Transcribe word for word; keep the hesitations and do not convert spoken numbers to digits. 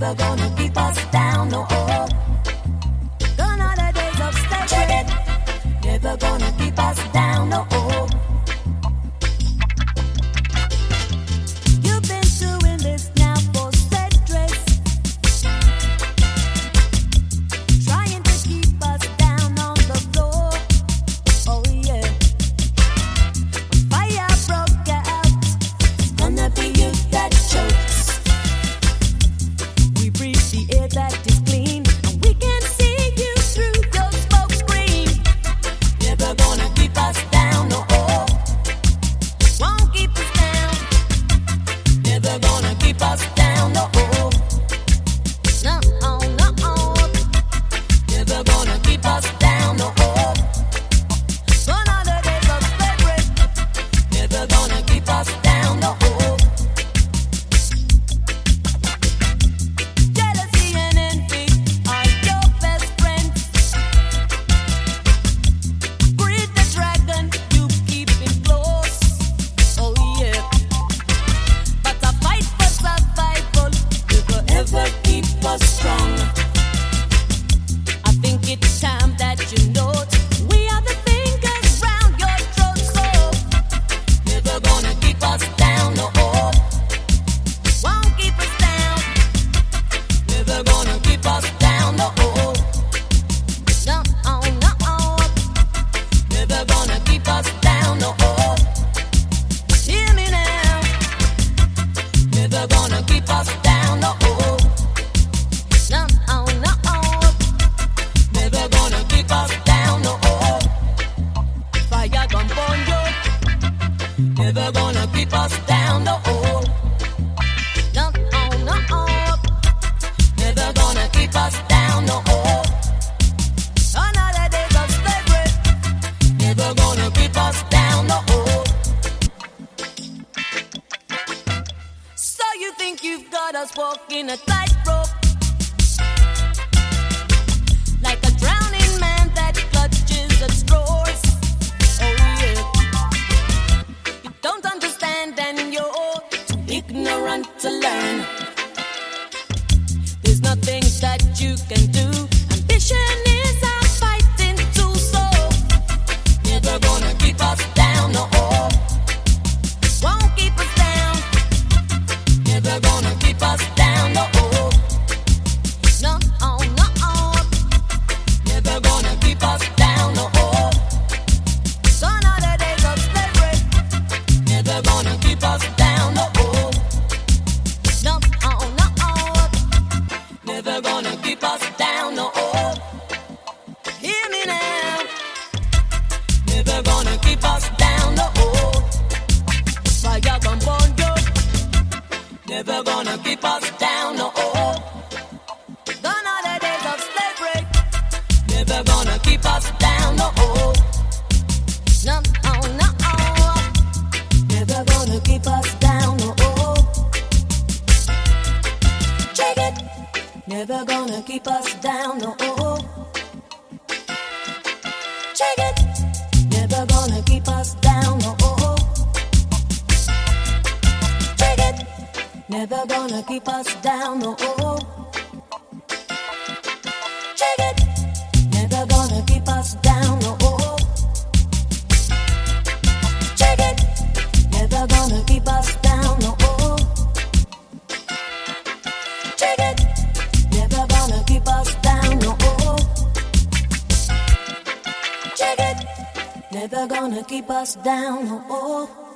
never gonna keep us down, no. Oh. Gone are the days of slavery, never gonna keep us down, no. Oh. You've been doing this now for centuries, trying to keep us down on the floor. Oh yeah, fire broke out, it's gonna be you that chokes. We breathe the air that is clean, and we can see you through your smoke screen. Never gonna keep us down, no. Oh. Won't keep us down. Never gonna keep us down, no. Oh. No, oh, no, oh. Never gonna keep us down, no. Oh. Gone are the days of slavery, never gonna keep us down, no. Oh. Jealousy and envy are your best friends. Breed the dragon, you keep him close. Oh yeah. But a fight for survival will ever keep us strong. I think it's time that you know we are the fingers round your throat. So never gonna keep us down, no. Oh. Won't keep us down. Never gonna keep us down, no. Oh. No, oh, no, oh. Never gonna keep us down, no. Oh. Hear me now. Never gonna keep us down, no. Oh. No, oh, no, oh. Never gonna keep us down, no. Oh. Fire gon' burn you. Never gonna keep us down, no. Oh. No, oh, no, oh. Never gonna keep us down, no. Oh. Another days of slavery, never gonna keep us down, no. Oh. So you think you've got us walking a tightrope, like a drowning man that clutches at straws. Oh yeah. You don't understand and you're too ignorant to learn. There's nothing that you can do. Ambition is our fighting tool, so never gonna keep us down, no. Oh. Won't keep us down. Never gonna keep us down, no. Oh. No, oh, no, oh. Never gonna keep us down, no. Oh. Gone are the days of slavery, never gonna keep us down, no. Oh. No, oh, no, oh. Never gonna keep us down, no. Oh. Hear me now. Never gonna keep us down, no. Oh. Fire gon' burn you. Never gonna keep us down, no. Oh. Gone are the days of slavery, never gonna keep us down, no. Oh. No, oh, no, oh. Never gonna keep us down, no. Oh. Check it. Never gonna keep us down, no. Oh. Check it. Never gonna keep us down, no. Oh. Check it. Never gonna keep us down, no. Oh. Check it. Never gonna keep us down, no. Oh. Check it. Never gonna keep us down, no. Oh. Check it. Never gonna keep us down, no. Oh. Check it. Never gonna keep us down, no. Oh.